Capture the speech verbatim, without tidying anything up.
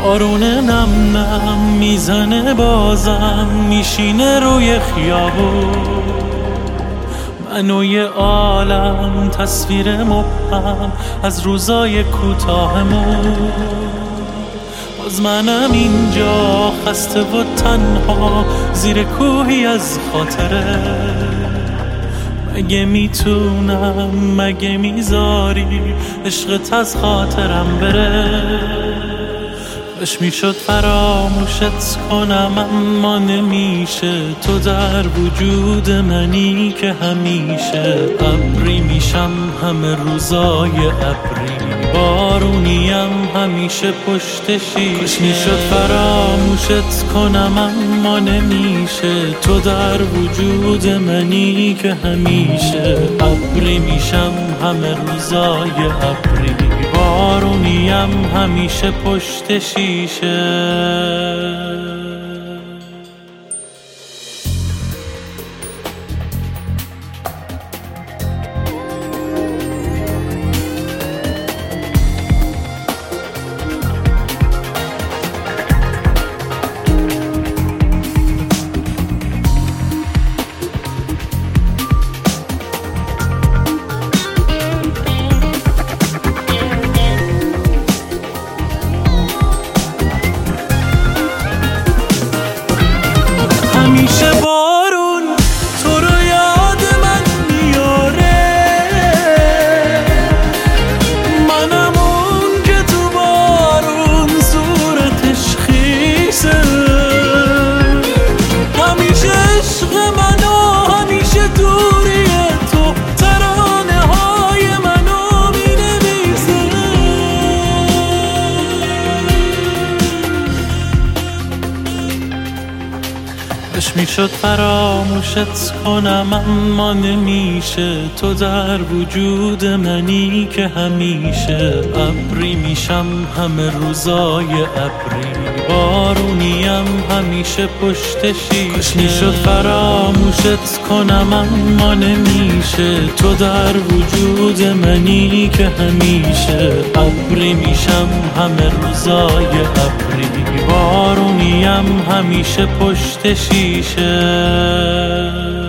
بارون نم نم میزنه بازم میشینه روی خیابون، منو یه عالم تصویر مبهم از روزای کوتاهمون. باز منم اینجا خسته و تنها زیر کوهی از خاطره. مگه میتونم مگه میذاری عشقت از خاطرم بره؟ کاش میشد فراموشت کنم اما نمیشه. تو در وجود منی که همیشه. ابری میشم همه روزای ابری، بارونیم همیشه پشت شیشه. کاش میشد فراموشت کنم اما نمیشه. تو در وجود منی که همیشه. ابری میشم همه روزای ابری، بارونیم همیشه پشت شیشه. همیشه بارون تو رو یاد من میاره، منم اون که تو بارون صورتش خیسه. همیشه عشق من و همیشه دوری تو ترانه های منو مینویسه. کاش میشد فراموشت کنم اما نمیشه. تو در وجود منی که همیشه. ابری میشم همه روزای ابری، بارونیم همیشه پشت شیشه. کاش میشد فراموشت کنم اما نمیشه. تو در وجود منی که همیشه. ابری میشم همه روزای ابری، بارونیم همیشه پشت شیشه.